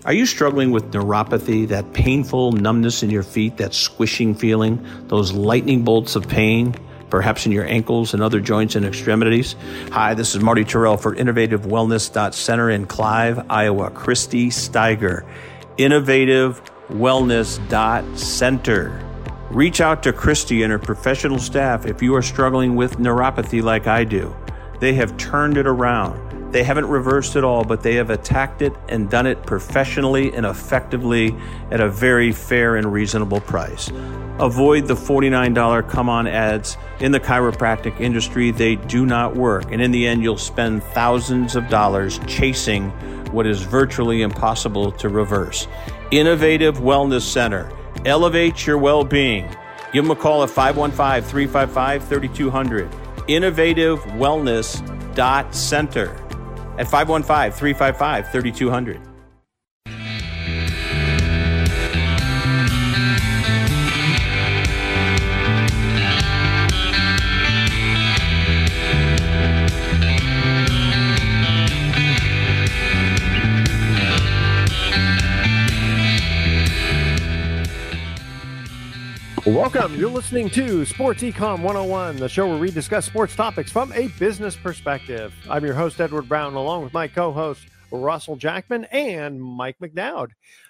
Are you struggling with neuropathy, that painful numbness in your feet, that squishing feeling, those lightning bolts of pain, perhaps in your ankles and other joints and extremities? Hi, this is Marty Terrell for InnovativeWellness.Center in Clive, Iowa. Christy Steiger, InnovativeWellness.Center. Reach out to Christy and her professional staff if you are struggling with neuropathy like I do. They have turned it around. They haven't reversed it all, but they have attacked it and done it professionally and effectively at a very fair and reasonable price. Avoid the $49 come-on ads in the chiropractic industry. They do not work. And in the end, you'll spend thousands of dollars chasing what is virtually impossible to reverse. Innovative Wellness Center. Elevate your well-being. Give them a call at 515-355-3200. InnovativeWellness.Center at 515-355-3200. Welcome. You're listening to Sports Econ 101, the show where we discuss sports topics from a business perspective. I'm your host, Edward Brown, along with my co-host, Russell Jackman and Mike McDowd.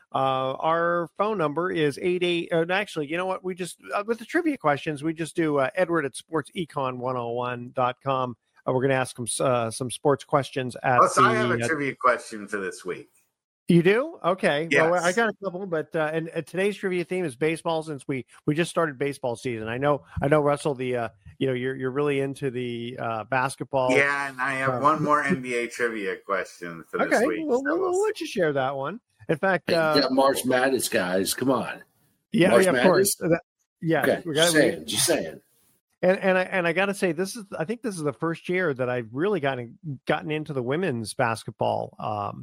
Our phone number is 88. Actually, you know what? We just, with the trivia questions, we just do Edward at sportsecon101.com. We're going to ask him some sports questions. I have a trivia question for this week. You do? Okay. Yes. Well, I got a couple, but and today's trivia theme is baseball, since we just started baseball season. I know, Russell. You're really into the basketball. Yeah, and I have one more NBA trivia question for this week. Well, we'll let you share that one. In fact, March Madness, guys, come on. Yeah, of course. Okay. Just saying. And I got to say, I think this is the first year that I've really gotten into the women's basketball.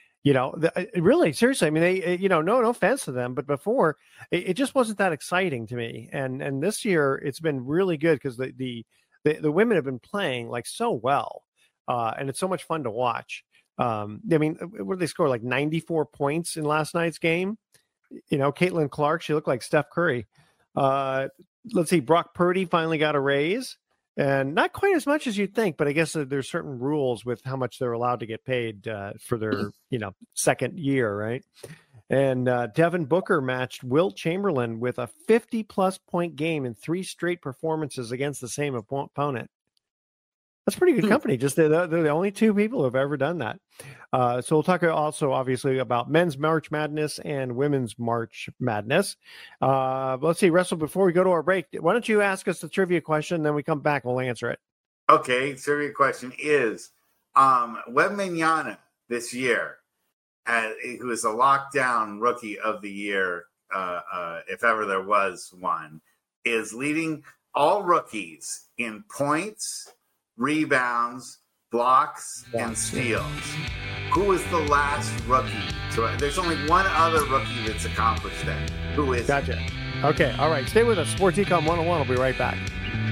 Really, seriously, I mean, no offense to them, but before it just wasn't that exciting to me. And this year it's been really good because the women have been playing like so well. And it's so much fun to watch. I mean, what did they score? Like 94 points in last night's game. Caitlin Clark, she looked like Steph Curry. Let's see, Brock Purdy finally got a raise. And not quite as much as you'd think, but I guess there's certain rules with how much they're allowed to get paid for their, second year, right? And Devin Booker matched Wilt Chamberlain with a 50-plus point game in 3 straight performances against the same opponent. That's pretty good company. Just they're the only 2 people who have ever done that. So we'll talk also, obviously, about men's March Madness and women's March Madness. Let's see, Russell, before we go to our break, why don't you ask us the trivia question, then we come back and we'll answer it. Okay, trivia question is, Wembanyama this year, who is a lockdown rookie of the year, if ever there was one, is leading all rookies in points, rebounds, blocks, and steals. Who is the last rookie? There's only one other rookie that's accomplished that. Who is Gotcha. It? Okay, all right. Stay with us. Sports Econ 101. We'll be right back.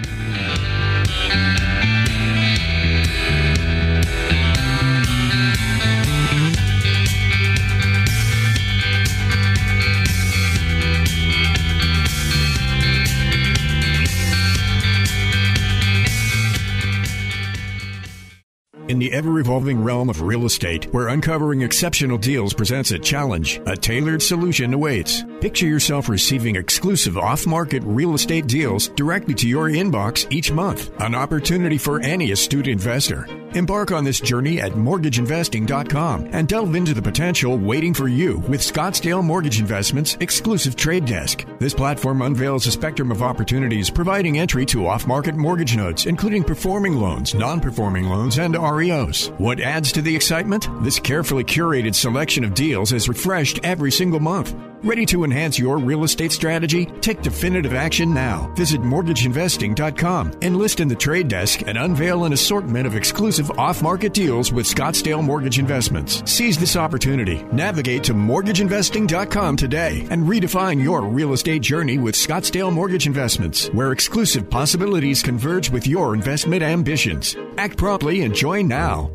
In the ever-evolving realm of real estate, where uncovering exceptional deals presents a challenge, a tailored solution awaits. Picture yourself receiving exclusive off-market real estate deals directly to your inbox each month, an opportunity for any astute investor. Embark on this journey at mortgageinvesting.com and delve into the potential waiting for you with Scottsdale Mortgage Investments' exclusive trade desk. This platform unveils a spectrum of opportunities, providing entry to off-market mortgage notes, including performing loans, non-performing loans, and REOs. What adds to the excitement? This carefully curated selection of deals is refreshed every single month. Ready to enhance your real estate strategy? Take definitive action now. Visit mortgageinvesting.com, enlist in the trade desk, and unveil an assortment of exclusive off-market deals with Scottsdale Mortgage Investments. Seize this opportunity. Navigate to mortgageinvesting.com today and redefine your real estate journey with Scottsdale Mortgage Investments, where exclusive possibilities converge with your investment ambitions. Act promptly and join now.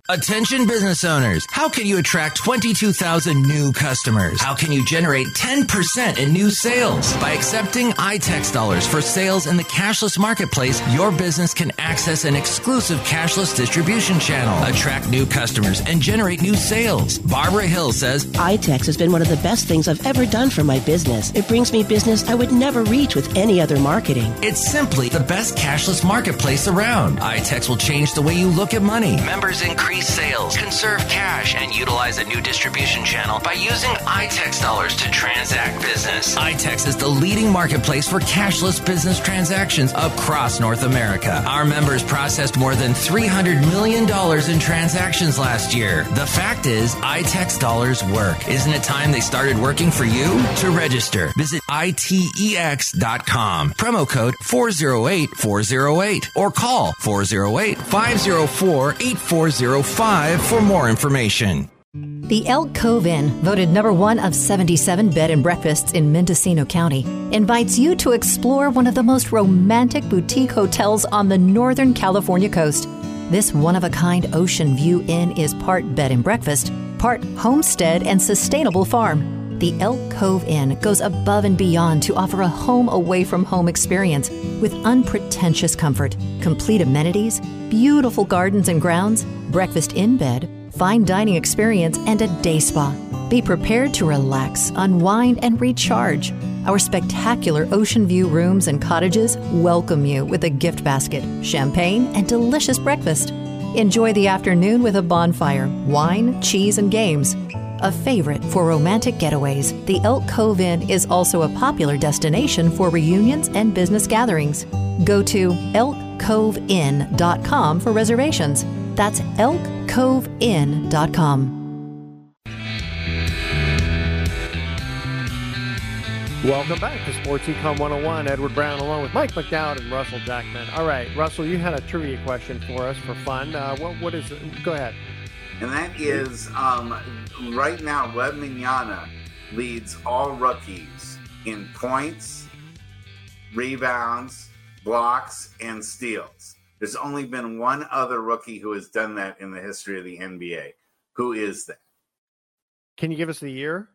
Attention business owners, how can you attract 22,000 new customers? How can you generate 10% in new sales? By accepting iTex dollars for sales in the cashless marketplace, your business can access an exclusive cashless distribution channel, attract new customers, and generate new sales. Barbara Hill says, iTex has been one of the best things I've ever done for my business. It brings me business I would never reach with any other marketing. It's simply the best cashless marketplace around. iTex will change the way you look at money. Members increase sales, conserve cash, and utilize a new distribution channel by using iTex dollars to transact business. iTex is the leading marketplace for cashless business transactions across North America. Our members processed more than $300 million in transactions last year. The fact is, iTex dollars work. Isn't it time they started working for you? To register, visit itex.com. Promo code 408-408 or call 408-504-8405 for more information. The Elk Cove Inn, voted #1 of 77 bed and breakfasts in Mendocino County, invites you to explore one of the most romantic boutique hotels on the Northern California coast. This one-of-a-kind ocean view inn is part bed and breakfast, part homestead and sustainable farm. The Elk Cove Inn goes above and beyond to offer a home-away-from-home experience with unpretentious comfort, complete amenities, beautiful gardens and grounds, breakfast in bed, fine dining experience, and a day spa. Be prepared to relax, unwind, and recharge. Our spectacular ocean view rooms and cottages welcome you with a gift basket, champagne, and delicious breakfast. Enjoy the afternoon with a bonfire, wine, cheese, and games. A favorite for romantic getaways, the Elk Cove Inn is also a popular destination for reunions and business gatherings. Go to elkcoveinn.com for reservations. That's elkcoveinn.com. Welcome back to Sports Econ 101. Edward Brown along with Mike McDowd and Russell Jackman. All right, Russell, you had a trivia question for us for fun. What is it? Go ahead. And that is, right now, Wembanyama leads all rookies in points, rebounds, blocks, and steals. There's only been one other rookie who has done that in the history of the NBA. Who is that? Can you give us the year?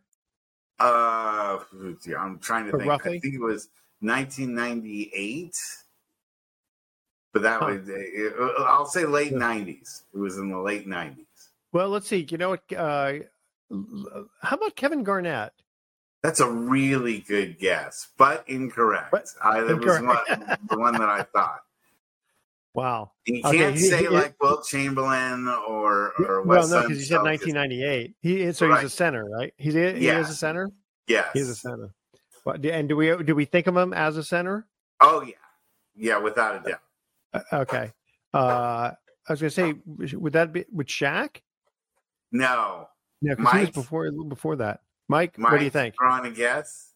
I'm trying to think. Roughly? I think it was 1998. But that was, I'll say late 90s. It was in the late 90s. Well, let's see. You know what? How about Kevin Garnett? That's a really good guess, but incorrect. It was the one that I thought. Wow. You can't say like Wilt Chamberlain or Wes. Well, no, because you said 1998. He's a center, right? He is a center? Yes. He's a center. And do we think of him as a center? Oh, yeah. Yeah, without a doubt. Okay. I was going to say, would that be with Shaq? No. Yeah, because he was before that. Mike, what do you think? Throwing a guess?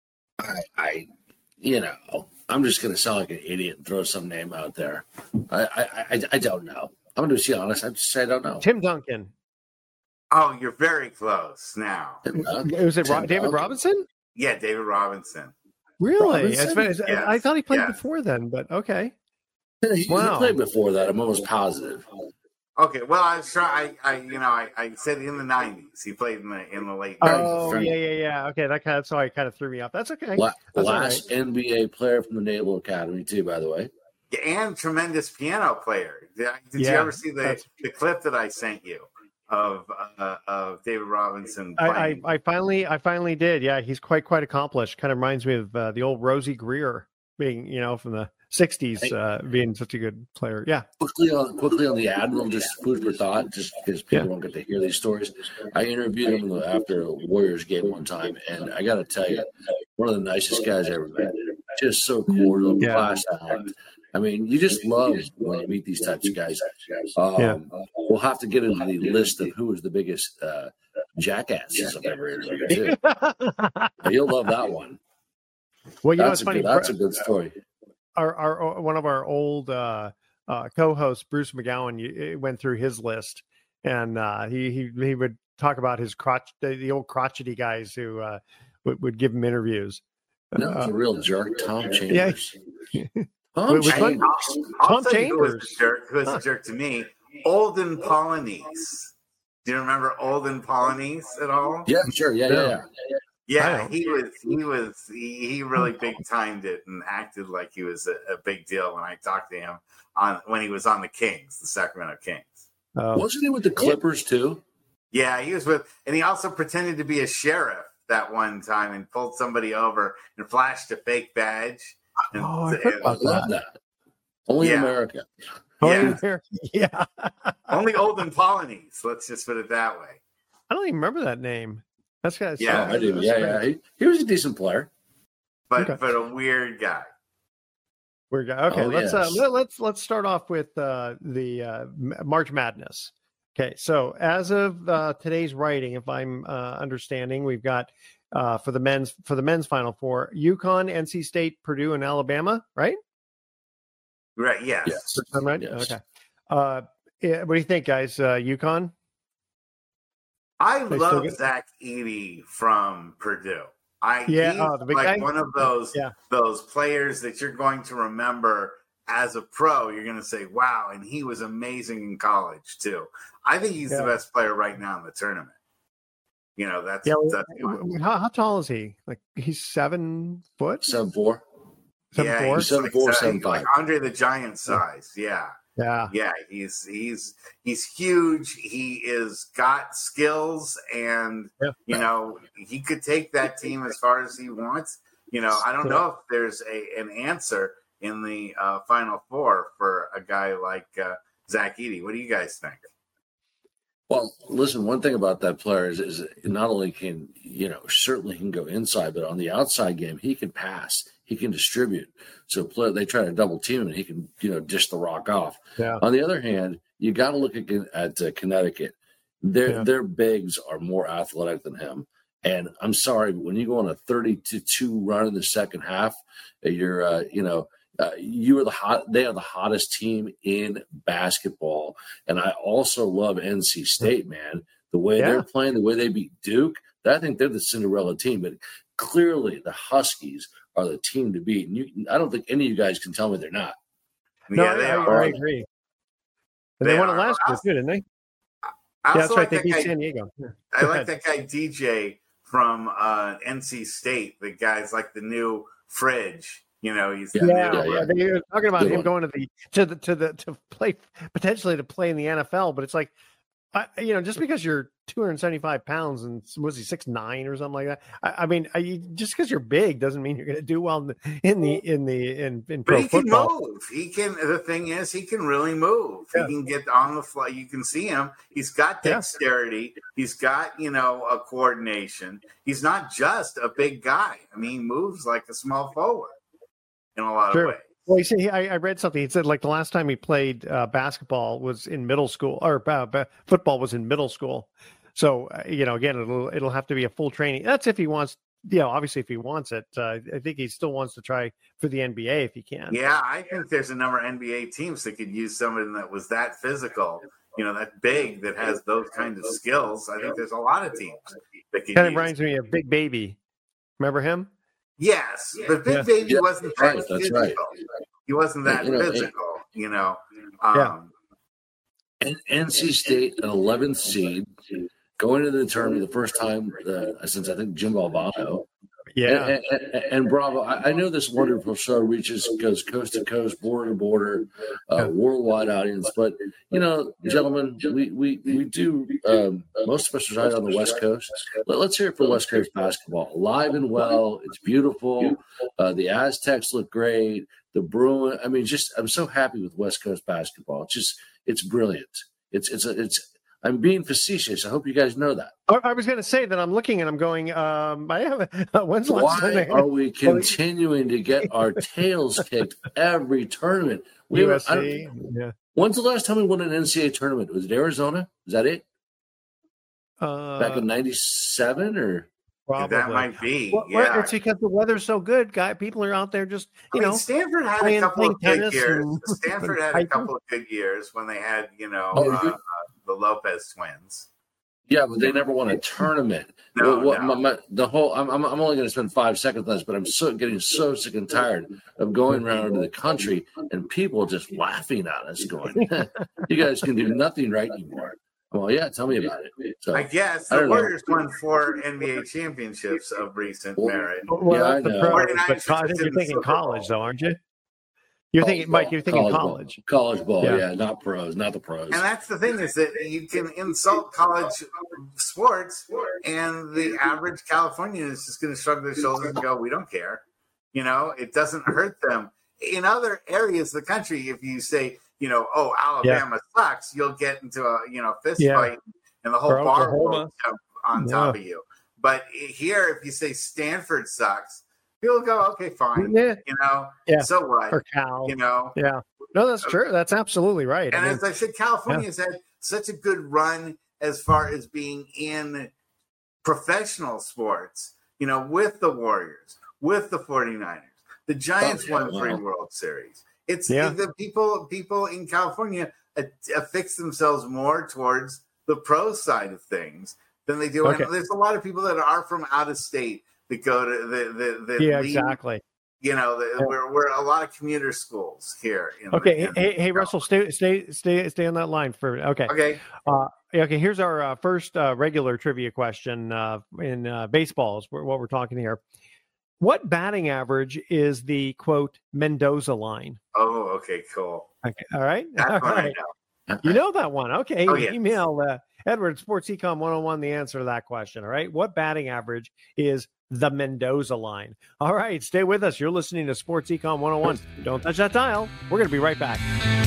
I'm just going to sound like an idiot and throw some name out there. I don't know. I'm going to be honest. I just say I don't know. Tim Duncan. Oh, you're very close now. Was it David Robinson? Yeah, David Robinson. Really? Yes. I thought he played before then, but okay. He played before that. I'm almost positive. Okay, well, I was trying. I said in the 90s. He played in the late 90s. Oh, yeah. Okay, that kind of threw me off. That's okay. Last NBA player from the Naval Academy, too, by the way. Yeah, and tremendous piano player. Did you ever see the clip that I sent you of David Robinson playing? I finally did. Yeah, he's quite accomplished. Kind of reminds me of the old Rosie Greer being, from the 60s, being such a good player. Yeah. Quickly on the Admiral, just food for thought, just because people don't get to hear these stories. I interviewed him after a Warriors game one time, and I got to tell you, one of the nicest guys I ever met. Just so cordial, class act. I mean, you just love when you meet these types of guys. We'll have to get into the list of who is the biggest jackasses I've ever interviewed, too. You'll love that one. Well, it's funny. That's a good story. Our one of our old co-hosts, Bruce McGowan, went through his list, and he would talk about his the old crotchety guys who would give him interviews. No, a real jerk, Tom Chambers. Tom Chambers. Who was a jerk to me Olden Polynice. Do you remember Olden Polynice at all? Yeah, sure. Yeah. Yeah, he really big timed it and acted like he was a big deal when I talked to him when he was on the Kings, the Sacramento Kings. Wasn't he with the Clippers too? Yeah, he was and he also pretended to be a sheriff that one time and pulled somebody over and flashed a fake badge. And, I love that. Only in America. Yeah. Only Olden Polynice. Let's just put it that way. I don't even remember that name. That's kind of I do. Yeah. He was a decent player, but a weird guy. Weird guy. Okay, let's start off with the March Madness. Okay, so as of today's writing, if I'm understanding, we've got for the men's Final Four, UConn, NC State, Purdue, and Alabama, right? Right. Yes. I'm right. Yes. Okay. What do you think, guys? UConn. I love Zach Edey from Purdue. He's like one of those players that you're going to remember as a pro. You're going to say, "Wow!" And he was amazing in college too. I think he's the best player right now in the tournament. You know, that's how tall is he? Like he's 7 foot, 7'4". 7'4", 7'4", 7'5". Like Andre the Giant size. Yeah. He's huge. He is got skills, and you know he could take that team as far as he wants. You know, I don't know if there's an answer in the Final Four for a guy like Zach Edey. What do you guys think? Well, listen, one thing about that player is not only can, certainly he can go inside, but on the outside game, he can pass, he can distribute. So they try to double team him and he can, dish the rock off. Yeah. On the other hand, you got to look at Connecticut. Their bigs are more athletic than him. And I'm sorry, but when you go on a 30-2 run in the second half, you're, they are the hottest team in basketball. And I also love NC State, man. The way they're playing, the way they beat Duke, I think they're the Cinderella team. But clearly the Huskies are the team to beat. And I don't think any of you guys can tell me they're not. No, they are. I agree. And they won it last year, too, didn't they? That's right. They beat San Diego. I like that guy DJ from NC State. The guy's like the new Fridge. He's They were talking about him going to play potentially to play in the NFL, but it's like, just because you're 275 pounds and was he 6'9" or something like that? I mean, just because you're big doesn't mean you're going to do well in pro football. Can move. He can. The thing is, he can really move. Yeah. He can get on the fly. You can see him. He's got dexterity. Yeah. He's got a coordination. He's not just a big guy. I mean, he moves like a small forward in a lot of ways. Well, you see, I read something. He said, like, the last time he played basketball was in middle school, or football was in middle school. So, again, it'll have to be a full training. That's if he wants, obviously if he wants it. I think he still wants to try for the NBA if he can. Yeah, I think there's a number of NBA teams that could use someone that was that physical, that big, that has those kinds of skills. I think there's a lot of teams that could kind of reminds me of Big Baby. Remember him? Yes, but Big Baby wasn't that physical. Right. He wasn't that physical, And NC State, an 11th seed, going into the tournament the first time since I think Jim Valvano. Yeah. And Bravo, I know this wonderful show goes coast to coast, border to border, worldwide audience. But, gentlemen, we do most of us reside on the West Coast. Let's hear it for West Coast basketball. Alive and well. It's beautiful. The Aztecs look great. The Bruins. I mean, I'm so happy with West Coast basketball. It's brilliant. I'm being facetious. I hope you guys know that. I was going to say that I'm looking and I'm going, when's the last time? Why are we continuing to get our tails kicked every tournament? USC. When's the last time we won an NCAA tournament? Was it Arizona? Is that it? Back in 97 or? Probably. That might be. It's because the weather's so good, people are out there just, Stanford had a couple of good years. Stanford had a couple of good years when they had, the Lopez twins. Yeah, but they never won a tournament. The whole. I'm only going to spend 5 seconds on this, but I'm getting so sick and tired of going around into the country and people just laughing at us, going, "You guys can do nothing right anymore." Well, yeah, tell me about it. So, I guess the Warriors won 4 NBA championships of recent merit. Well, yeah, that's the pros, but I think you're thinking college, though, aren't you? You're thinking, Mike. You're thinking college. College ball, yeah, not pros, not the pros. And that's the thing, is that you can insult college sports, and the average Californian is just going to shrug their shoulders and go, "We don't care." You know, it doesn't hurt them. In other areas of the country, if you say, "Oh, Alabama sucks," you'll get into a fist fight, and the whole bar will jump on top of you. But here, if you say Stanford sucks, people go, "Okay, fine." So what? Or Cal. Yeah. No, that's true. That's absolutely right. And as I said, California has had such a good run as far as being in professional sports, with the Warriors, with the 49ers. The Giants won 3 World Series. It's the people in California affix themselves more towards the pro side of things than they do. Okay. And there's a lot of people that are from out of state that go to the exactly. We're a lot of commuter schools here. Hey, Russell, stay on that line for okay. Okay. Here's our first regular trivia question in baseball is what we're talking here. What batting average is the quote Mendoza line? Oh, okay, cool. Okay, all right. That's all right. I know. You know that one. Okay. Oh, yes. Email Edward Sports Econ 101 the answer to that question. All right. What batting average is the Mendoza line? All right. Stay with us. You're listening to Sports Econ 101. Don't touch that dial. We're going to be right back.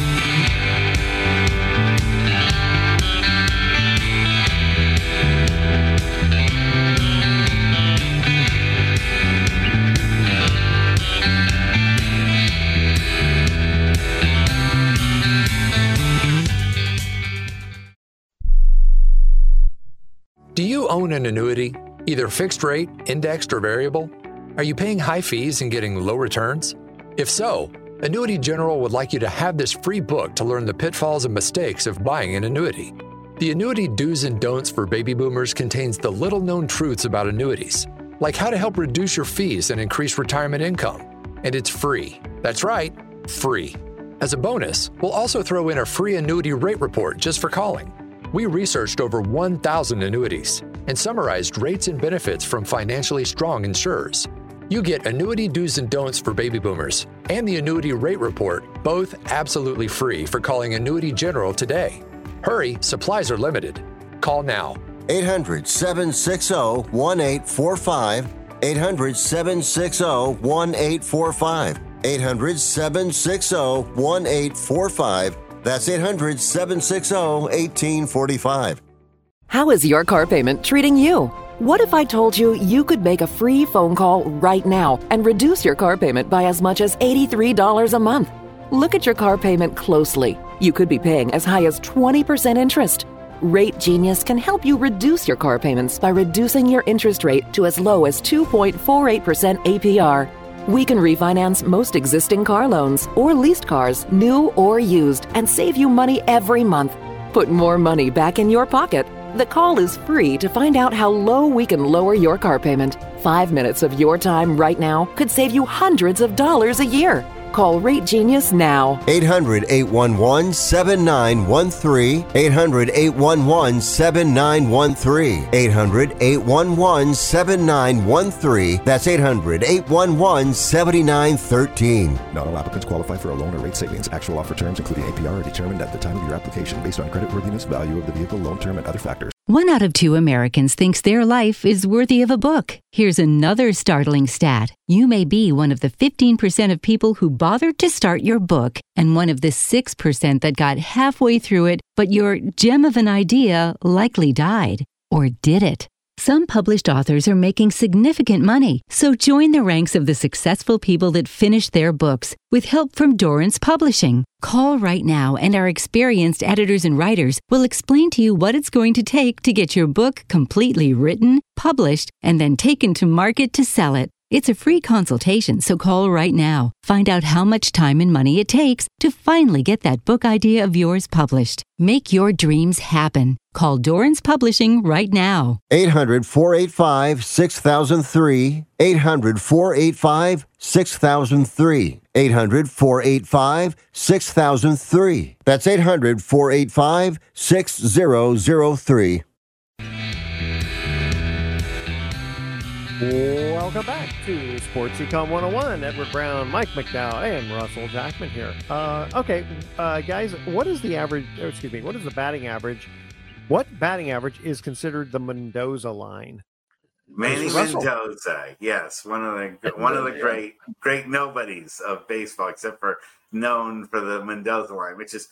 Do you own an annuity, either fixed rate, indexed, or variable? Are you paying high fees and getting low returns? If so, Annuity General would like you to have this free book to learn the pitfalls and mistakes of buying an annuity. The Annuity Do's and Don'ts for Baby Boomers contains the little-known truths about annuities, like how to help reduce your fees and increase retirement income. And it's free. That's right, free. As a bonus, we'll also throw in a free annuity rate report just for calling. We researched over 1,000 annuities and summarized rates and benefits from financially strong insurers. You get Annuity Do's and Don'ts for Baby Boomers and the Annuity Rate Report, both absolutely free for calling Annuity General today. Hurry, supplies are limited. Call now. 800-760-1845. 800-760-1845. 800-760-1845. That's 800-760-1845. How is your car payment treating you? What if I told you you could make a free phone call right now and reduce your car payment by as much as $83 a month? Look at your car payment closely. You could be paying as high as 20% interest. Rate Genius can help you reduce your car payments by reducing your interest rate to as low as 2.48% APR. We can refinance most existing car loans or leased cars, new or used, and save you money every month. Put more money back in your pocket. The call is free to find out how low we can lower your car payment. 5 minutes of your time right now could save you hundreds of dollars a year. Call Rate Genius now. 800-811-7913. 800-811-7913. 800-811-7913. That's 800-811-7913. Not all applicants qualify for a loan or rate savings. Actual offer terms, including APR, are determined at the time of your application based on creditworthiness, value of the vehicle, loan term, and other factors. 1 out of 2 Americans thinks their life is worthy of a book. Here's another startling stat. You may be one of the 15% of people who bothered to start your book and one of the 6% that got halfway through it, but your gem of an idea likely died. Or did it? Some published authors are making significant money, so join the ranks of the successful people that finished their books with help from Dorrance Publishing. Call right now and our experienced editors and writers will explain to you what it's going to take to get your book completely written, published, and then taken to market to sell it. It's a free consultation, so call right now. Find out how much time and money it takes to finally get that book idea of yours published. Make your dreams happen. Call Dorrance Publishing right now. 800-485-6003. 800-485-6003. 800-485-6003. That's 800-485-6003. Welcome back to Sports Econ 101. Edward Brown, Mike McDowell, and Russell Jackman here. Guys, what is the average? What is the batting average? What batting average is considered the Mendoza line? Manny Mendoza, yes, one of the great nobodies of baseball, except for known for the Mendoza line, which is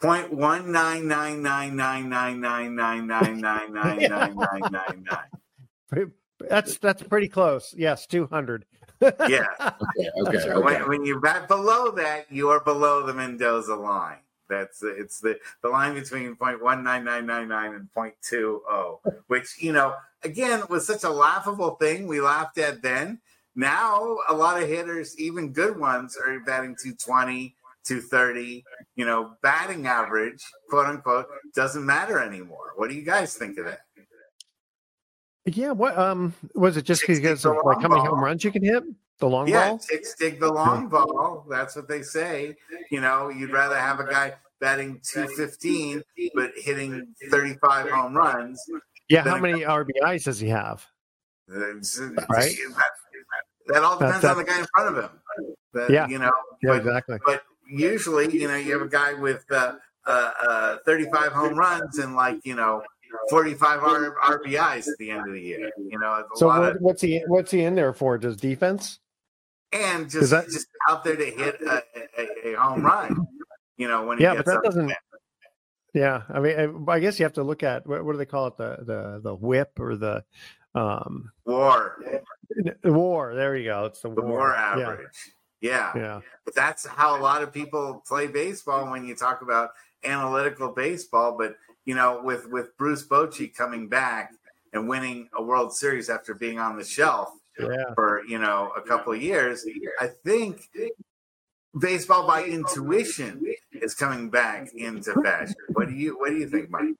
.199999999999999. That's pretty close. Yes, 200. Yeah. Okay. When you bat below that, you are below the Mendoza line. It's the line between .19999 and .20, which, again, was such a laughable thing we laughed at then. Now, a lot of hitters, even good ones, are batting 220, 230. Batting average, quote unquote, doesn't matter anymore. What do you guys think of that? Yeah, what was it just because of how many home runs you can hit? The long ball? Dig the long ball. That's what they say. You'd rather have a guy batting 215 but hitting 35 home runs. Yeah, how many RBIs does he have? Right? That all depends on the guy in front of him. Exactly. But usually, you have a guy with 35 home runs and 45 RBIs at the end of the year. So what's he in there for? Just defense? And just out there to hit a home run. When he gets up. Yeah, I mean, I guess you have to look at what do they call it? The whip or the WAR. WAR. There you go. It's the WAR average. Yeah. But that's how a lot of people play baseball when you talk about analytical baseball. But with Bruce Bochy coming back and winning a World Series after being on the shelf for a couple of years, I think baseball by intuition is coming back into fashion. What do you think, Mike?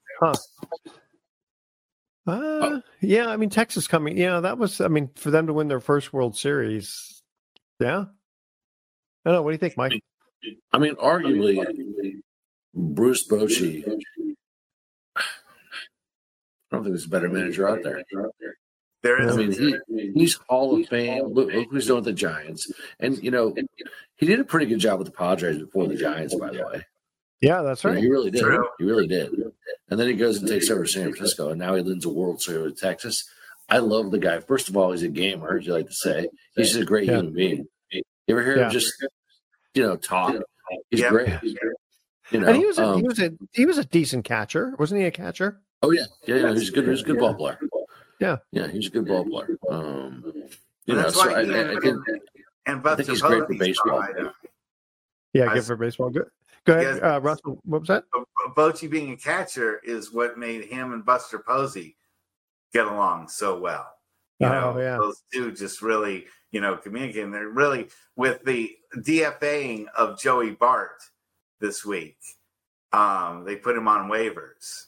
Yeah, I mean, Texas coming. That was, for them to win their first World Series. Yeah. I don't know. What do you think, Mike? Arguably, Bruce Bochy. I don't think there's a better manager out there. There is. He's Hall of Fame. Look who's doing with the Giants. And, he did a pretty good job with the Padres before the Giants, by the way. Yeah, that's right. He really did. He really did. And then he goes and takes over San Francisco, and now he wins a World Series with Texas. I love the guy. First of all, he's a gamer, as you like to say. He's just a great human being. You ever hear him just, talk? He's great. And he was a decent catcher, wasn't he? A catcher? Oh yeah. He's a good ball player. Yeah, he's a good ball player. I think he's great for baseball. Good for baseball. Good. Go ahead, Russell. What was that? Bochy being a catcher is what made him and Buster Posey get along so well. Those two just really, communicating. They're really with the DFAing of Joey Bart this week. They put him on waivers.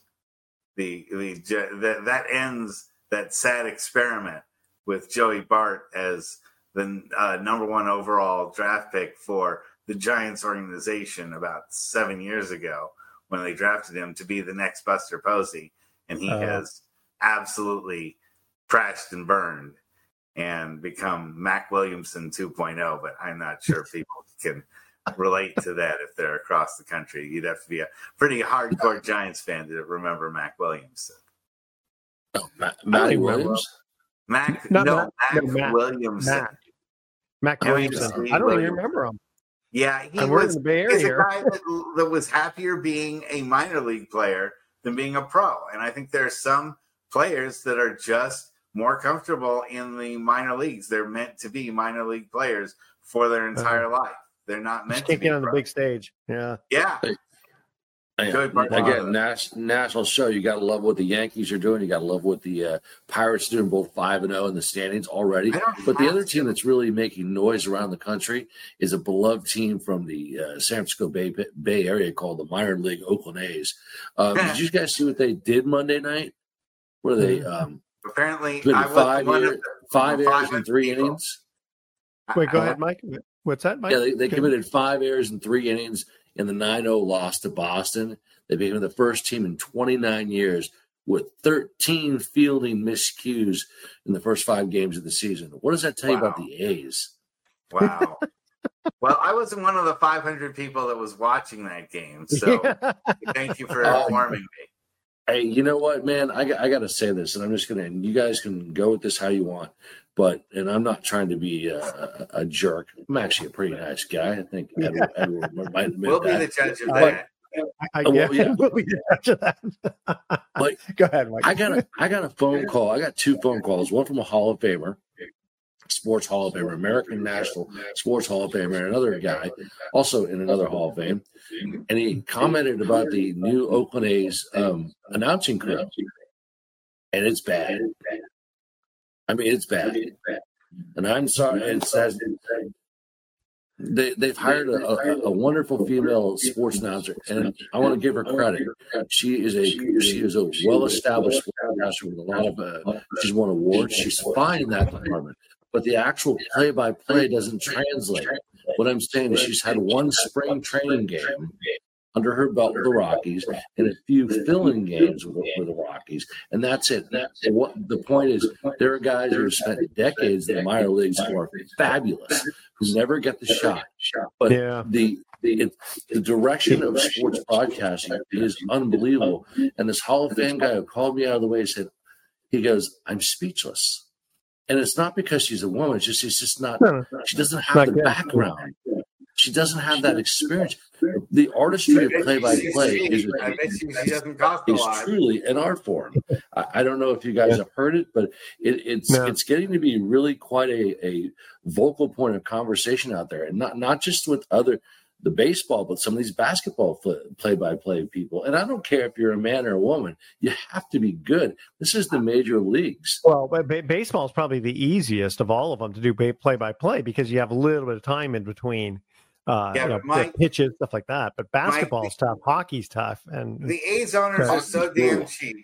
That ends that sad experiment with Joey Bart as the number one overall draft pick for the Giants organization about 7 years ago when they drafted him to be the next Buster Posey. And he has absolutely crashed and burned and become Mac Williamson 2.0. But I'm not sure people can relate to that if they're across the country. You'd have to be a pretty hardcore Giants fan to remember Mac Williamson. Oh, Matty Williams? Mac Williamson. Mac Williamson. I don't even remember him. Yeah, he's a guy that was happier being a minor league player than being a pro. And I think there are some players that are just more comfortable in the minor leagues. They're meant to be minor league players for their entire life. They're not meant to be on the big stage. Yeah. Yeah. Again, national show. You got to love what the Yankees are doing. You got to love what the Pirates are doing, both 5-0 in the standings already. But the other team that's really making noise around the country is a beloved team from the San Francisco Bay Area called the minor league Oakland A's. Did you guys see what they did Monday night? Where they apparently five errors in 3 innings? Wait, go ahead, Mike. What's that, Mike? Yeah, they committed 5 errors in 3 innings in the 9-0 loss to Boston. They became the first team in 29 years with 13 fielding miscues in the first 5 games of the season. What does that tell you about the A's? Wow. Well, I wasn't one of the 500 people that was watching that game, so thank you for informing me. Hey, you know what, man? I got to say this, and I'm just going to – and you guys can go with this how you want. And I'm not trying to be a jerk. I'm actually a pretty nice guy. I think Edward might admit we'll be the judge of that. We'll be the judge of that. Go ahead, Mike. I got a phone call. I got 2 phone calls. One from a Hall of Famer, Sports Hall of Famer, American National Sports Hall of Famer, and another guy also in another Hall of Fame. And he commented about the new Oakland A's announcing crew. And it's bad. I mean, it's bad. And I'm sorry. It says they've hired a wonderful female sports announcer, and I want to give her credit. She is a well-established sportscaster with a lot of. She's won awards. She's fine in that department, but the actual play-by-play doesn't translate. What I'm saying is she's had 1 spring training game under her belt with the Rockies and a few filling games with the Rockies, and that's it. What the point is, there are guys who have spent decades in the minor leagues who are fabulous, who never get the shot. But the direction of sports broadcasting is unbelievable. And this Hall of Fame guy who called me out of the way said, he goes, "I'm speechless." And it's not because she's a woman. It's just not. She doesn't have the background. She doesn't have that experience. The artistry of play-by-play is truly an art form. I don't know if you guys have heard it, but it's getting to be really quite a vocal point of conversation out there, and not just with the baseball, but some of these basketball play-by-play people. And I don't care if you're a man or a woman. You have to be good. This is the major leagues. Well, baseball is probably the easiest of all of them to do play-by-play because you have a little bit of time in between. Pitches, stuff like that. But basketball's tough, hockey's tough, and the A's owners are so damn cheap.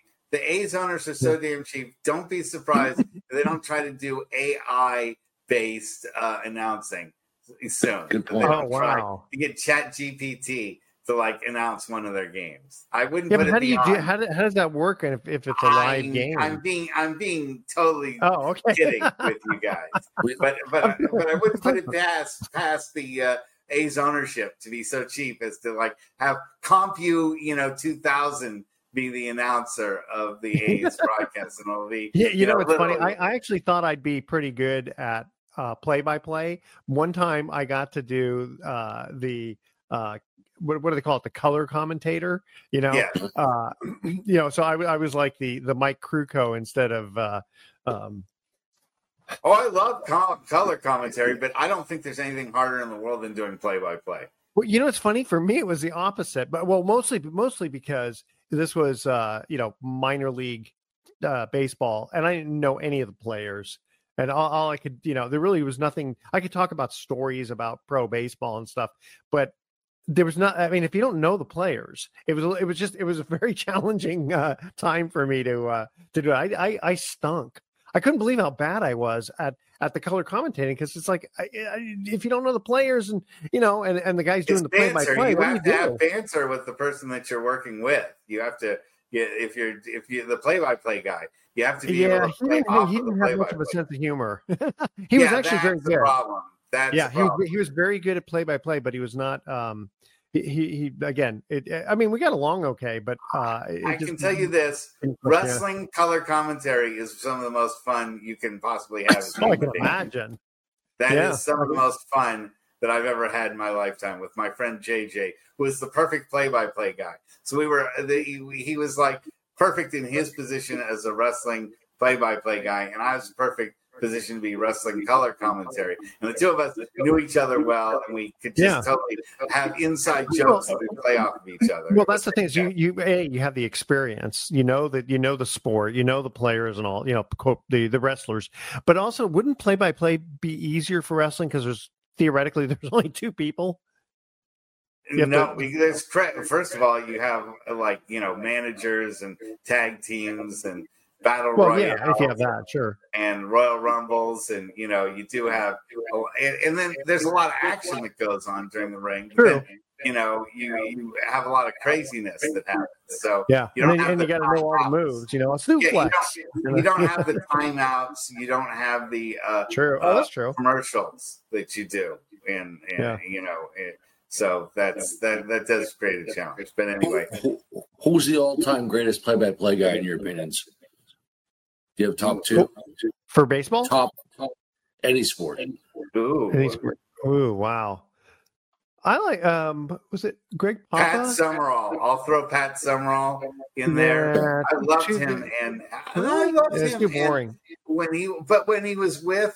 Don't be surprised if they don't try to do AI-based announcing soon. Good point. Oh, wow! To get ChatGPT to announce one of their games. I wouldn't. Yeah, but how does that work? And if it's a live game, I'm being totally kidding with you guys. but I wouldn't put it past the A's ownership to be so cheap as to have CompuU 2000 be the announcer of the A's broadcast, and it'll be it's funny. I actually thought I'd be pretty good at play-by-play. One time I got to do the what do they call it? The color commentator. So I was like the Mike Krukow instead of. I love color commentary, but I don't think there's anything harder in the world than doing play-by-play. Well, it's funny for me. It was the opposite, but mostly because this was minor league baseball, and I didn't know any of the players, and all I could there really was nothing. I could talk about stories about pro baseball and stuff, but there was not. I mean, if you don't know the players, it was a very challenging time for me to do it. I stunk. I couldn't believe how bad I was at the color commentating because it's like if you don't know the players and and the guys doing the play-by-play, you have to have banter with the person that you're working with. You have to if you're the play-by-play guy, you have to be able to play off he didn't have much of a sense of humor. He was actually very good. Problem. That's the problem. He was very good at play-by-play, but he was not. He again. We got along okay, but I can tell you this: wrestling color commentary is some of the most fun you can possibly have. I can imagine. That is some of the most fun that I've ever had in my lifetime with my friend JJ, who is the perfect play-by-play guy. So he was perfect in his position as a wrestling play-by-play guy, and I was perfect position to be wrestling color commentary, and the two of us knew each other well, and we could just totally have inside jokes that we play off of each other. Well, that's the thing is you have the experience, the sport, the players and all, the wrestlers, but also wouldn't play-by-play be easier for wrestling because there's only two people? Because first of all, you have managers and tag teams and battle royals. Yeah, if you have that, sure. And Royal Rumbles, and you do have, and then there's a lot of action that goes on during the ring. True. Then, you have a lot that happens. So you got to know all the moves. A suplex. You don't have the timeouts. You don't have the that's true. Commercials that you do, and so that does create a challenge. But anyway, who's the all-time greatest play-by-play guy in your opinions? Do you have top two for baseball? Top any sport. Any sport. Ooh, wow. I like was it Greg Papa? Pat Summerall. I'll throw Pat Summerall in there. I loved him, and I loved him. It's too boring. When he was with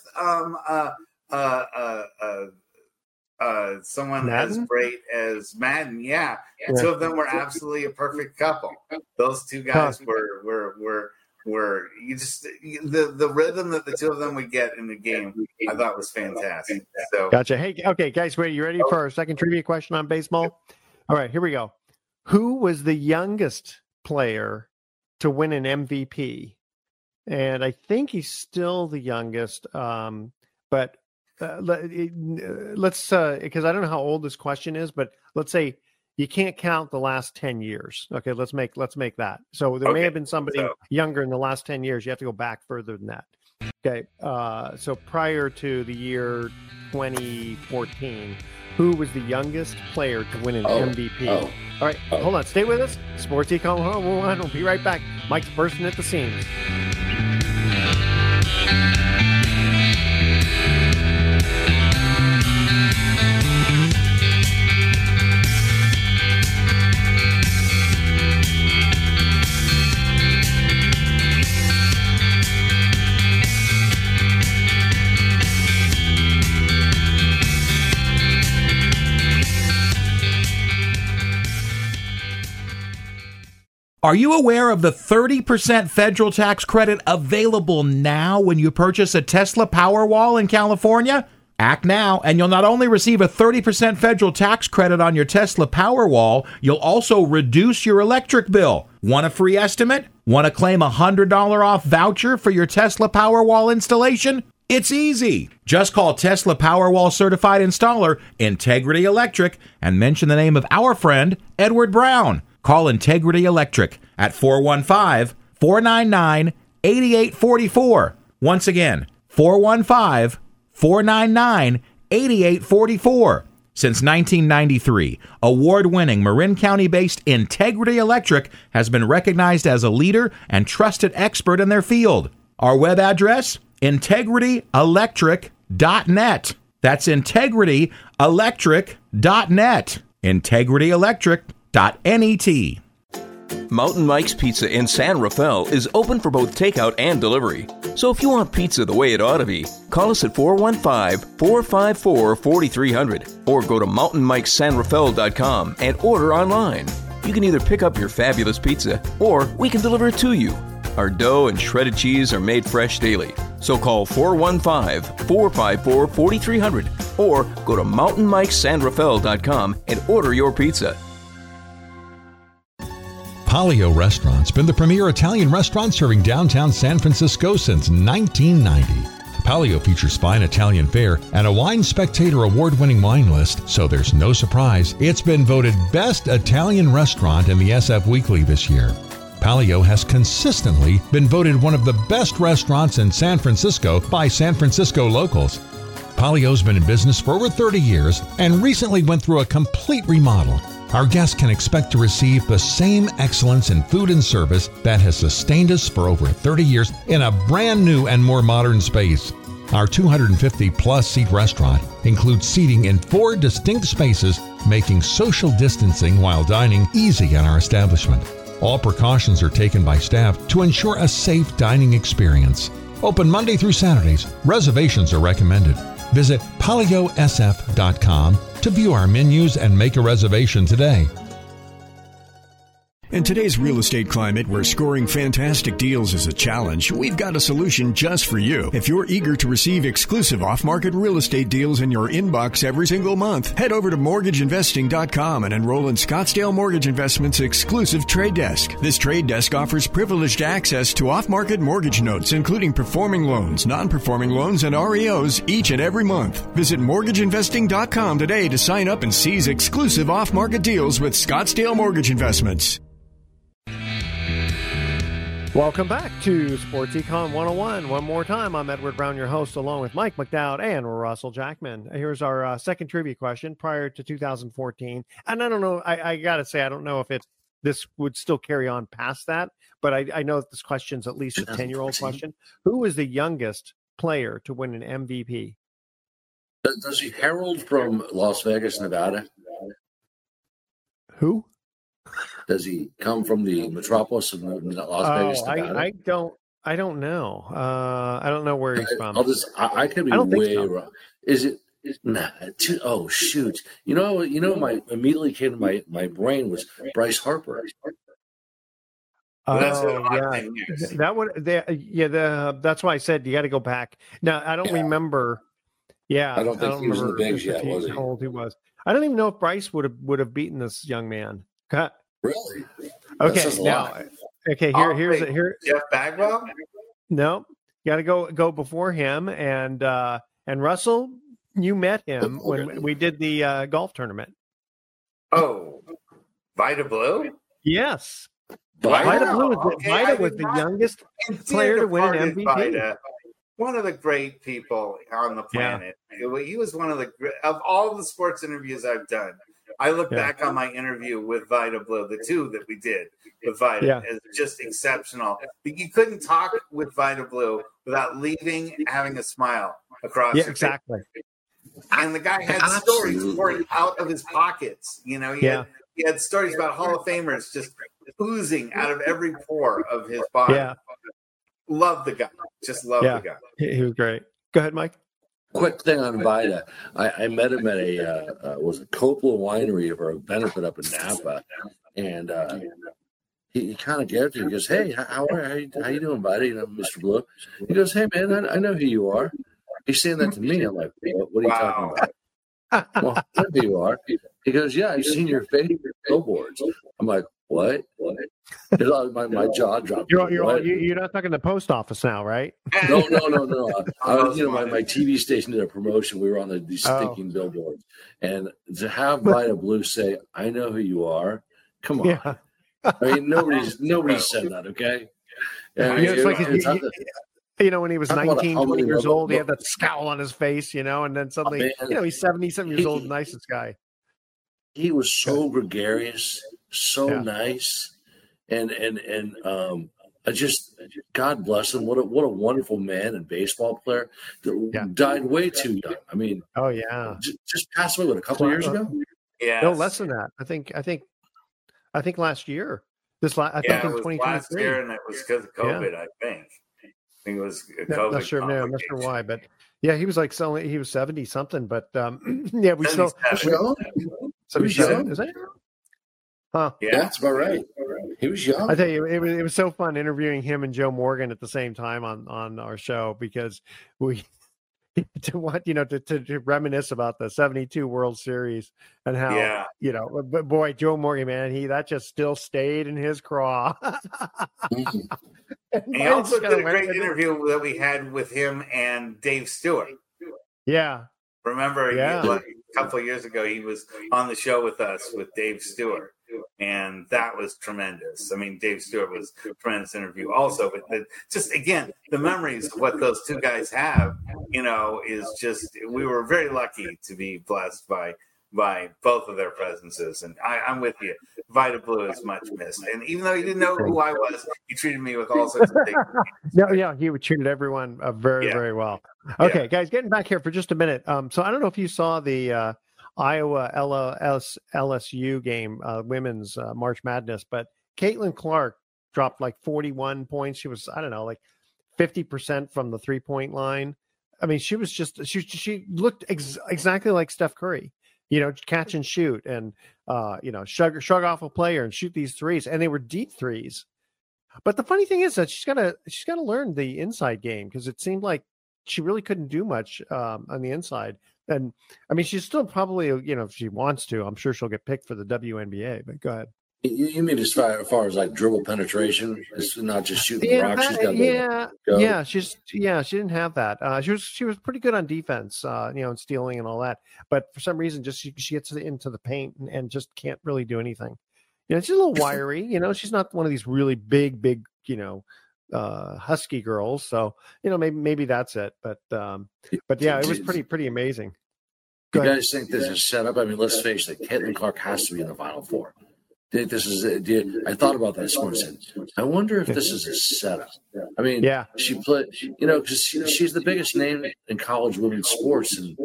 someone Madden? as great as Madden, the two of them were absolutely a perfect couple. Those two guys were the rhythm that the two of them would get in the game, I thought was fantastic. So gotcha. Hey, okay, guys, wait, you ready for our second trivia question on baseball? All right, here we go. Who was the youngest player to win an MVP? And I think he's still the youngest, but let's because I don't know how old this question is, but let's say you can't count the last 10 years. Okay, let's make that. So there may have been somebody younger in the last 10 years. You have to go back further than that. Okay, so prior to the year 2014, who was the youngest player to win an MVP? All right, hold on. Stay with us. Sports Econ 101. We'll be right back. Mike's bursting at the seams. Are you aware of the 30% federal tax credit available now when you purchase a Tesla Powerwall in California? Act now, and you'll not only receive a 30% federal tax credit on your Tesla Powerwall, you'll also reduce your electric bill. Want a free estimate? Want to claim a $100 off voucher for your Tesla Powerwall installation? It's easy. Just call Tesla Powerwall certified installer Integrity Electric and mention the name of our friend, Edward Brown. Call Integrity Electric at 415-499-8844. Once again, 415-499-8844. Since 1993, award-winning Marin County-based Integrity Electric has been recognized as a leader and trusted expert in their field. Our web address? IntegrityElectric.net. That's IntegrityElectric.net. IntegrityElectric.net. Mountain Mike's Pizza in San Rafael is open for both takeout and delivery. So if you want pizza the way it ought to be, call us at 415-454-4300 or go to mountainmikesanrafael.com and order online. You can either pick up your fabulous pizza or we can deliver it to you. Our dough and shredded cheese are made fresh daily. So call 415-454-4300 or go to mountainmikesanrafael.com and order your pizza. Palio Restaurant's been the premier Italian restaurant serving downtown San Francisco since 1990. Palio features fine Italian fare and a Wine Spectator award-winning wine list, so there's no surprise it's been voted Best Italian Restaurant in the SF Weekly this year. Palio has consistently been voted one of the best restaurants in San Francisco by San Francisco locals. Palio's been in business for over 30 years and recently went through a complete remodel. Our guests can expect to receive the same excellence in food and service that has sustained us for over 30 years in a brand new and more modern space. Our 250-plus seat restaurant includes seating in 4 distinct spaces, making social distancing while dining easy in our establishment. All precautions are taken by staff to ensure a safe dining experience. Open Monday through Saturdays. Reservations are recommended. Visit PalioSF.com to view our menus and make a reservation today. In today's real estate climate, where scoring fantastic deals is a challenge, we've got a solution just for you. If you're eager to receive exclusive off-market real estate deals in your inbox every single month, head over to mortgageinvesting.com and enroll in Scottsdale Mortgage Investments' exclusive trade desk. This trade desk offers privileged access to off-market mortgage notes, including performing loans, non-performing loans, and REOs each and every month. Visit mortgageinvesting.com today to sign up and seize exclusive off-market deals with Scottsdale Mortgage Investments. Welcome back to Sports Econ 101. One more time, I'm Edward Brown, your host, along with Mike McDowd and Russell Jackman. Here's our second trivia question prior to 2014. And I don't know, I got to say, I don't know if this would still carry on past that, but I know that this question's at least a 10-year-old question. Who is the youngest player to win an MVP? Does he herald from Las Vegas, Nevada? Who? Does he come from the metropolis of Las Vegas, Nevada? I don't know. I don't know where he's from. I could be way wrong. Is it? Nah. Oh shoot! You know. My immediately came to my brain was Bryce Harper. That's why I said you got to go back. Now I don't remember. Yeah, I don't think he was in the bigs yet. Was he? How old he was? I don't even know if Bryce would have beaten this young man. Really? Okay. Now, here's Jeff Bagwell. No, you got to go before him. And Russell, you met him when we did the golf tournament. Oh, Vida Blue. Yes, Vida Blue was the youngest player to win an MVP. Vida, one of the great people on the planet. Yeah. He was one of all the sports interviews I've done. I look back on my interview with Vida Blue, the two that we did with Vida, as just exceptional. You couldn't talk with Vida Blue without leaving having a smile across your exactly. face. And the guy had stories pouring out of his pockets. You know, he had stories about Hall of Famers just oozing out of every pore of his body. Yeah. Love the guy. Just love the guy. He was great. Go ahead, Mike. Quick thing on Vida. I met him at a Coppola winery of our benefit up in Napa, and he kind of gets it. He goes, "Hey, how you doing, buddy?" And I'm Mr. Blue. He goes, "Hey, man, I know who you are." He's saying that to me. I'm like, "What are you talking about?" Well, I know who you are. He goes, "Yeah, I've seen your favorite billboards." I'm like, "What?" My jaw dropped. You're not talking the post office now, right? No. I was, my TV station did a promotion. We were on these stinking billboards, and to have Vida Blue say, "I know who you are," come on. Yeah. I mean, nobody said that. Okay. When he was 19, 20 years old, he had that scowl on his face, and then suddenly, he's 77 years old, nicest guy. He was so gregarious, so nice, and I just, God bless him. What a wonderful man and baseball player. Died way too young. I mean, just passed away a couple of years ago. Yeah, no less than that. I think last year. I think in 2023. Last year, and it was because of COVID. I think it was COVID. Not sure why, but he was like he was 70 something. But we still 77. Is that? Huh? Yeah, that's about right. He was young. I tell you, it was so fun interviewing him and Joe Morgan at the same time on our show, because we to reminisce about the 72 World Series and how but boy, Joe Morgan, man, that just still stayed in his craw. And he also did a great interview that we had with him and Dave Stewart. Yeah. Remember, a couple of years ago, he was on the show with us with Dave Stewart, and that was tremendous. I mean, Dave Stewart was a tremendous interview also, but just, again, the memories of what those two guys have, is just, we were very lucky to be blessed by both of their presences. And I'm with you. Vida Blue is much missed. And even though he didn't know who I was, he treated me with all sorts of things. He would treat everyone very, very well. Okay, guys, getting back here for just a minute. So I don't know if you saw the Iowa LSU game, women's March Madness, but Caitlin Clark dropped like 41 points. She was, 50% from the 3-point line. I mean, she was just she looked exactly like Steph Curry, catch and shoot, and shrug off a player and shoot these threes, and they were deep threes. But the funny thing is that she's got to learn the inside game, because it seemed like she really couldn't do much on the inside. And I mean, she's still probably, if she wants to, I'm sure she'll get picked for the WNBA. But go ahead. You mean as far as like dribble penetration? It's not just shooting rocks. She's got she didn't have that. She was pretty good on defense, and stealing and all that. But for some reason, just she gets into the paint and just can't really do anything. She's a little wiry. She's not one of these really big, husky girls. So maybe that's it. But yeah, it was pretty amazing. You guys think this is set up? I mean, let's face it. Caitlin Clark has to be in the Final Four. This is. I thought about that this morning. I wonder if this is a setup. I mean, she played. Because she's the biggest name in college women's sports, and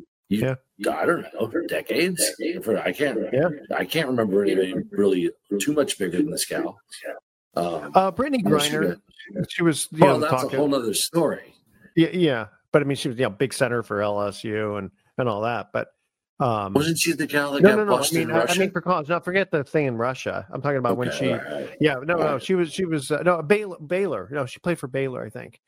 I don't know, decades. I can't remember anything really too much bigger than this gal. Brittany Griner. She was. That's a whole other story. Yeah, but I mean, she was big center for LSU and all that, but. Wasn't she the gal that got busted in Russia? I mean, for college. Not forget the thing in Russia. I'm talking about when she. Right. Yeah, no. She was Baylor. No, she played for Baylor, I think.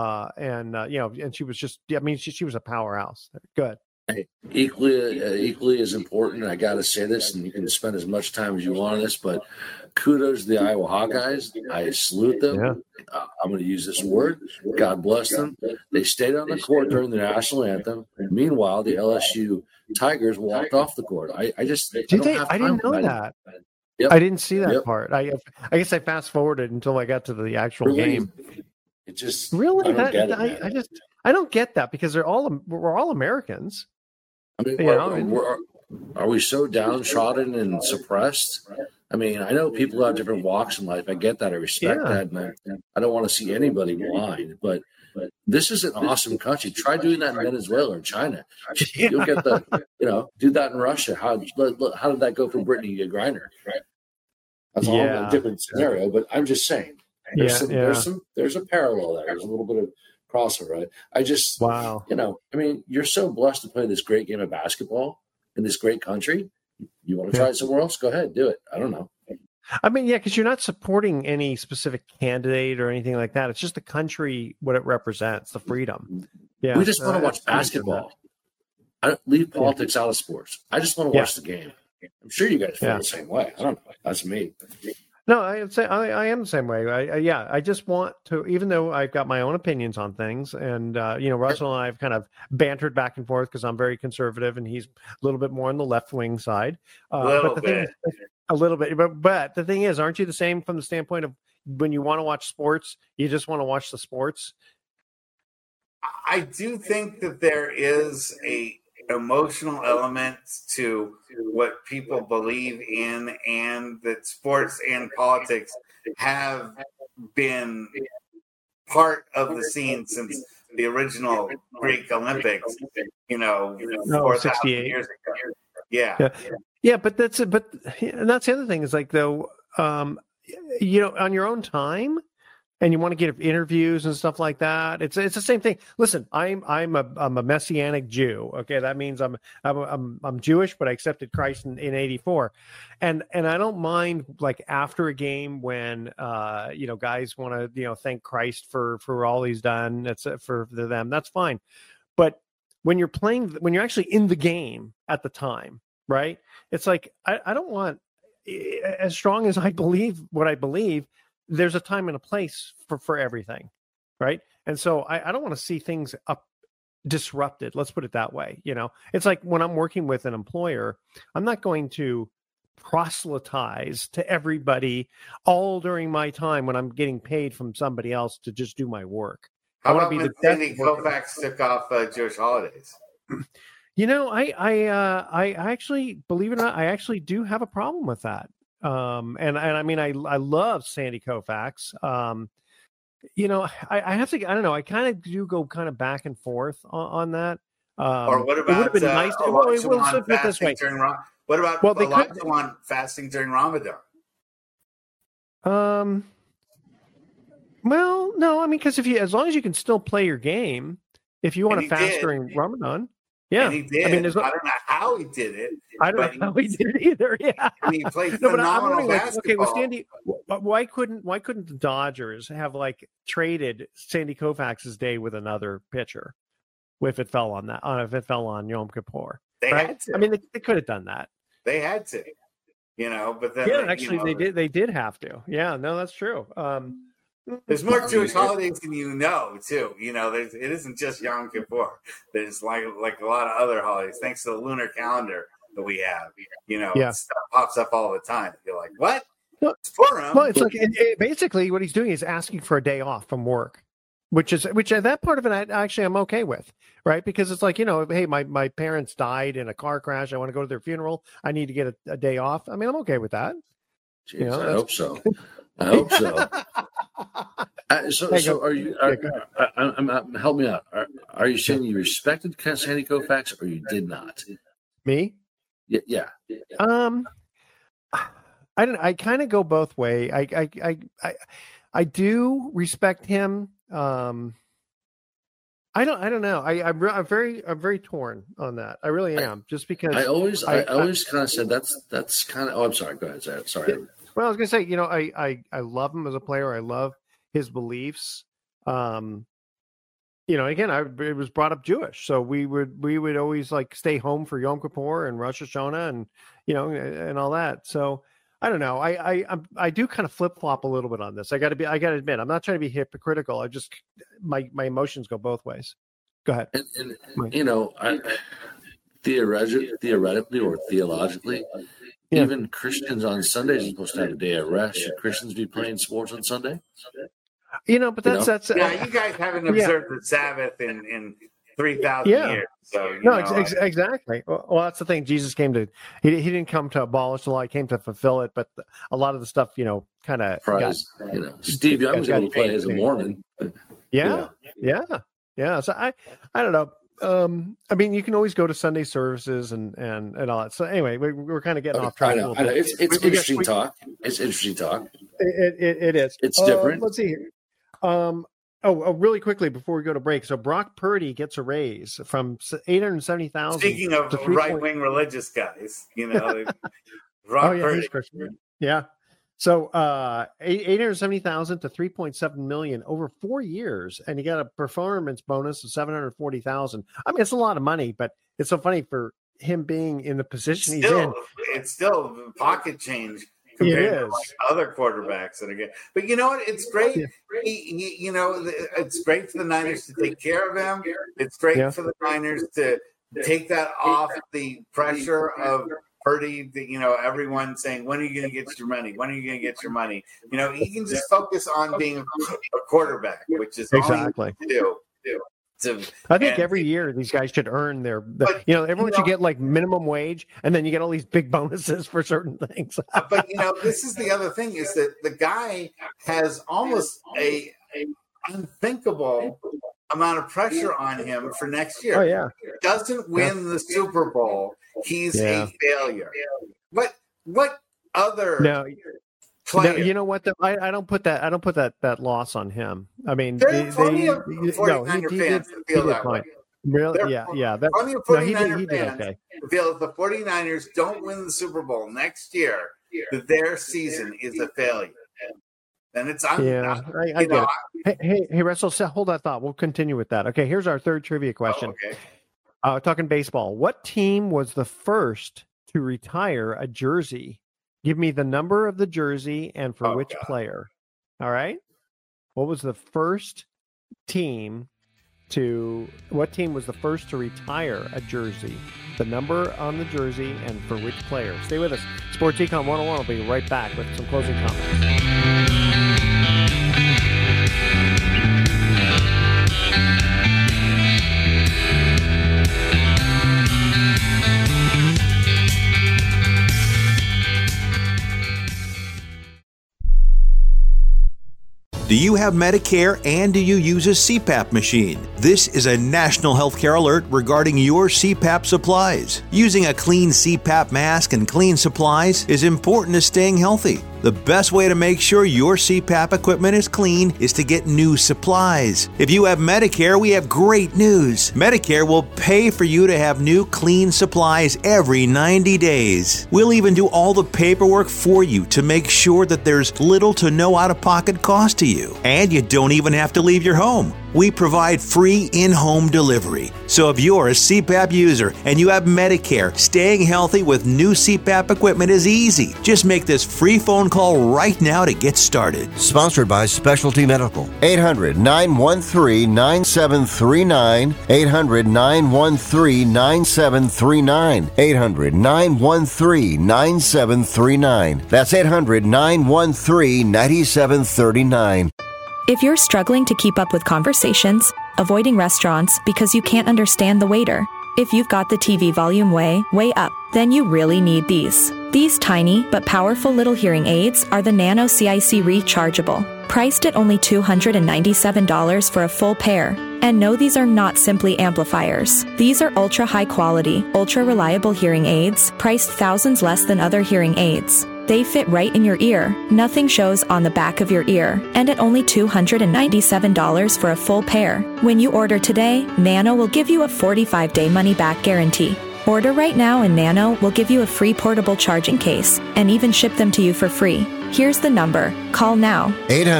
And she was just. I mean, she was a powerhouse. Good. Hey, equally as important. I got to say this, and you can spend as much time as you want on this, but kudos to the Iowa Hawkeyes. I salute them. Yeah. I'm going to use this word. God bless them. They stayed on the court during the national anthem. Meanwhile, the LSU Tigers walked off the court. I didn't know that. Yep. I didn't see that part. I guess I fast forwarded until I got to the actual game. It just really. I don't get that, because we're all Americans. I mean, are we so downtrodden and suppressed? I mean, I know people have different walks in life. I get that. I respect that. And I don't want to see anybody blind, but this is an awesome country. Try doing that in Venezuela or China. You'll get do that in Russia. How did that go for Brittany Griner? That's a different scenario, but I'm just saying there's a parallel there. There's a little bit of crossover, right? I mean, you're so blessed to play this great game of basketball in this great country. You want to try it somewhere else? Go ahead, do it. I don't know. I mean, because you're not supporting any specific candidate or anything like that. It's just the country, what it represents, the freedom. Yeah, we just want to watch basketball. I don't leave politics out of sports. I just want to watch the game. I'm sure you guys feel the same way. I don't know. That's me. No, I am the same way. I just want to, even though I've got my own opinions on things, and Russell and I have kind of bantered back and forth because I'm very conservative and he's a little bit more on the left wing side. A little bit, but the thing is, aren't you the same from the standpoint of when you want to watch sports, you just want to watch the sports? I do think that there is a emotional element to what people believe in, and that sports and politics have been part of the scene since the original Greek Olympics, 4,000 years ago. Yeah, but that's it. But and that's the other thing is like, though, on your own time, and you want to get interviews and stuff like that. It's the same thing. Listen, I'm a Messianic Jew. Okay, that means I'm Jewish, but I accepted Christ in '84, and I don't mind like after a game when guys want to thank Christ for all he's done. That's for them. That's fine, but when you're actually in the game at the time, right? It's like I don't want, as strong as I believe what I believe, there's a time and a place for everything, right? And so I don't want to see things disrupted. Let's put it that way. It's like when I'm working with an employer, I'm not going to proselytize to everybody all during my time when I'm getting paid from somebody else to just do my work. How about when Sandy Koufax took off Jewish holidays? I actually, believe it or not, I actually do have a problem with that. And I mean, I love Sandy Koufax. I have to, I don't know. I kind of do go kind of back and forth on that. Or what about, it would have been nice to, what about Olajuwon fasting during Ramadan? Well, no, I mean, because as long as you can still play your game, if you want to fast during Ramadan, yeah. And he did. I mean, I don't know how he did it. I don't know how he did it either. Yeah, and he played phenomenal basketball. Okay, well, Sandy, why couldn't the Dodgers have traded Sandy Koufax's day with another pitcher if it fell on if it fell on Yom Kippur? They had to. I mean, they could have done that. They had to, but then they did have to. Yeah, no, that's true. There's more Jewish holidays than too. It isn't just Yom Kippur. There's like a lot of other holidays. Thanks to the lunar calendar that we have, stuff pops up all the time. You're like, what? It's Purim. Well, it's basically what he's doing is asking for a day off from work, which that part of it I'm okay with, right? Because it's hey, my parents died in a car crash. I want to go to their funeral. I need to get a day off. I mean, I'm okay with that. Jeez, I hope so. I hope so. So are you? Help me out. Are you saying you respected Sandy Koufax, or you did not? Me? Yeah. I kind of go both way. I do respect him. I don't know. I'm very torn on that. I really am. Just because I always kind of said that's kind of. Oh, I'm sorry. Go ahead. Sorry. Well, I was going to say, I love him as a player. I love his beliefs. Again, it was brought up Jewish, so we would always stay home for Yom Kippur and Rosh Hashanah and and all that. So I don't know. I do kind of flip flop a little bit on this. I got to admit, I'm not trying to be hypocritical. I just my emotions go both ways. Go ahead. And theoretically or theologically. Yeah. Even Christians on Sundays are supposed to have a day of rest. Should Christians be playing sports on Sunday? But that's yeah. You guys haven't observed the Sabbath in 3,000 years. So exactly. Well, that's the thing. Jesus came to. He didn't come to abolish the law. He came to fulfill it. But a lot of the stuff, kind of. Steve Young was able to play as a Mormon. Yeah. So I don't know. I mean, you can always go to Sunday services and all that. So anyway, we're kind of getting off track. I know. It's interesting talk. It's interesting talk. It is. It's different. Let's see here. Really quickly before we go to break. So Brock Purdy gets a raise from 870,000. Speaking of right-wing religious guys, Brock Purdy. He's Christian. Yeah. So 870,000 to 3.7 million over 4 years, and you got a performance bonus of 740,000. I mean, it's a lot of money, but it's so funny for him being in the position he's in. It's still pocket change compared to other quarterbacks that are good. But you know what? It's great. Yeah. It's great for the Niners to take care of him. It's great for the Niners to take that off the pressure of Purdy, everyone saying, when are you going to get your money? When are you going to get your money? He can just focus on being a quarterback, which is exactly all he do. I think every year these guys should earn everyone should get minimum wage, and then you get all these big bonuses for certain things. But this is the other thing is that the guy has almost a unthinkable amount of pressure on him for next year. Oh yeah, doesn't win the Super Bowl, he's a failure. What other? player. No, you know what? I don't put that. I don't put that loss on him. I mean, there are plenty of 49er fans that feel that way. Really? Yeah. Plenty of 49er fans feel if the 49ers don't win the Super Bowl next year, that their season is a failure. And it's I get it. Hey, Russell, hold that thought. We'll continue with that. Okay, here's our third trivia question. Talking baseball. What team was the first to retire a jersey? Give me the number of the jersey and for which player. All right. What was the first team what team was the first to retire a jersey? The number on the jersey and for which player. Stay with us. Sports Econ 101 will be right back with some closing comments. Do you have Medicare and do you use a CPAP machine? This is a national healthcare alert regarding your CPAP supplies. Using a clean CPAP mask and clean supplies is important to staying healthy. The best way to make sure your CPAP equipment is clean is to get new supplies. If you have Medicare, we have great news. Medicare will pay for you to have new clean supplies every 90 days. We'll even do all the paperwork for you to make sure that there's little to no out-of-pocket cost to you. And you don't even have to leave your home. We provide free in-home delivery. So if you're a CPAP user and you have Medicare, staying healthy with new CPAP equipment is easy. Just make this free phone call right now to get started. Sponsored by Specialty Medical. 800-913-9739. 800-913-9739. 800-913-9739. That's 800-913-9739. If you're struggling to keep up with conversations, avoiding restaurants because you can't understand the waiter, if you've got the TV volume way up, then you really need these. These tiny but powerful little hearing aids are the Nano CIC Rechargeable, priced at only $297 for a full pair. And no, these are not simply amplifiers. These are ultra high quality, ultra reliable hearing aids, priced thousands less than other hearing aids. They fit right in your ear, nothing shows on the back of your ear, and at only $297 for a full pair. When you order today, Nano will give you a 45-day money-back guarantee. Order right now and Nano will give you a free portable charging case and even ship them to you for free. Here's the number. Call now.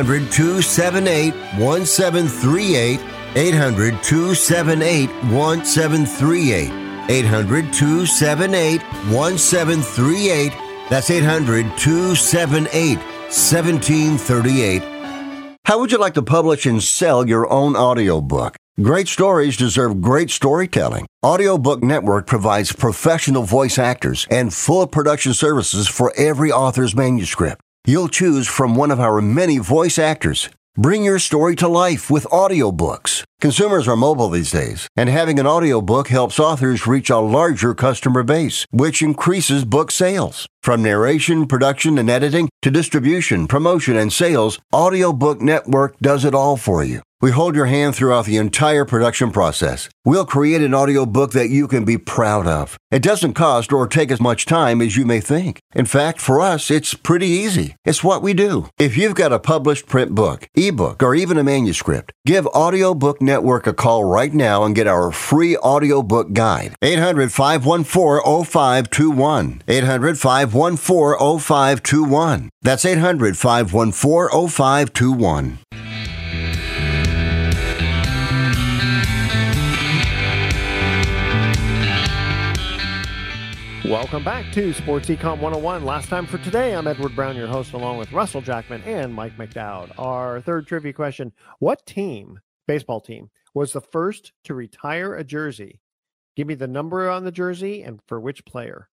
800-278-1738. 800-278-1738. 800-278-1738. That's 800-278-1738. How would you like to publish and sell your own audiobook? Great stories deserve great storytelling. Audiobook Network provides professional voice actors and full production services for every author's manuscript. You'll choose from one of our many voice actors. Bring your story to life with audiobooks. Consumers are mobile these days, and having an audiobook helps authors reach a larger customer base, which increases book sales. From narration, production, and editing to distribution, promotion, and sales, Audiobook Network does it all for you. We hold your hand throughout the entire production process. We'll create an audiobook that you can be proud of. It doesn't cost or take as much time as you may think. In fact, for us, it's pretty easy. It's what we do. If you've got a published print book, ebook, or even a manuscript, give Audiobook Network a call right now and get our free audiobook guide. 800-514-0521. 800-514-0521. That's 800-514-0521. Welcome back to Sports Econ 101. Last time for today, I'm Edward Brown, your host, along with Russell Jackman and Mike McDowd. Our third trivia question: what team, baseball team, was the first to retire a jersey? Give me the number on the jersey and for which player.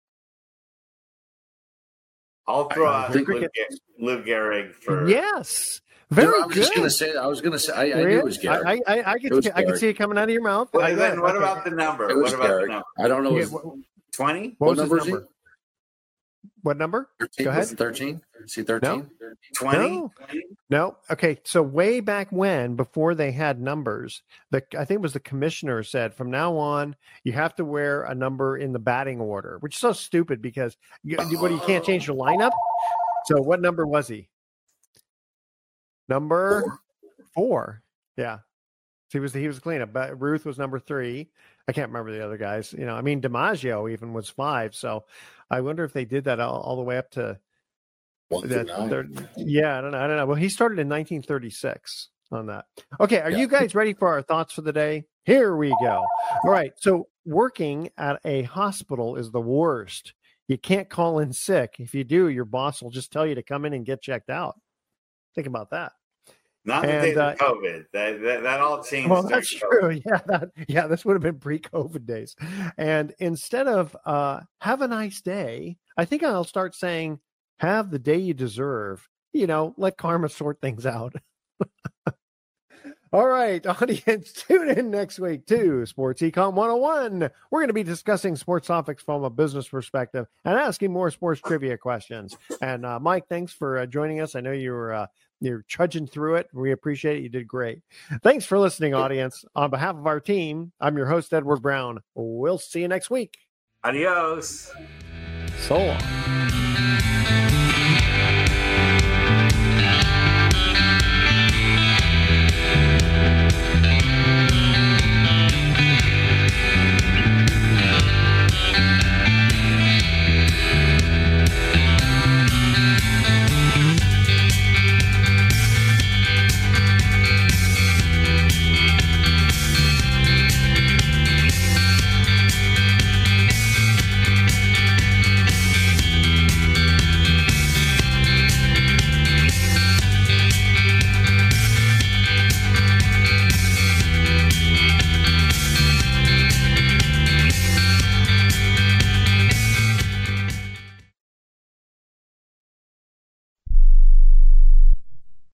I'll throw out Lou Gehrig for. Yes. Very good. I was going to say, I knew it was Gehrig. I could see it coming out of your mouth. What about the number? It was Gehrig. I don't know. 20? What was his number? What number? 13. Go ahead. 13? See 13? 20? No. Okay. So way back when, before they had numbers, I think it was the commissioner said, from now on, you have to wear a number in the batting order, which is so stupid because you can't change your lineup. So what number was he? Number 4. Yeah. So he was cleanup. But Ruth was number 3. I can't remember the other guys. DiMaggio even was 5. So I wonder if they did that all the way up to that. Yeah, I don't know. Well, he started in 1936 on that. Okay, are you guys ready for our thoughts for the day? Here we go. All right. So working at a hospital is the worst. You can't call in sick. If you do, your boss will just tell you to come in and get checked out. Think about that. Not the days of COVID. That all changed. Well, that's true. Yeah, this would have been pre-COVID days. And instead of have a nice day, I think I'll start saying, have the day you deserve. Let karma sort things out. All right, audience, tune in next week to Sports Econ 101. We're going to be discussing sports topics from a business perspective and asking more sports trivia questions. And Mike, thanks for joining us. I know you're trudging through it. We appreciate it. You did great. Thanks for listening, audience. On behalf of our team, I'm your host, Edward Brown. We'll see you next week. Adios. So long.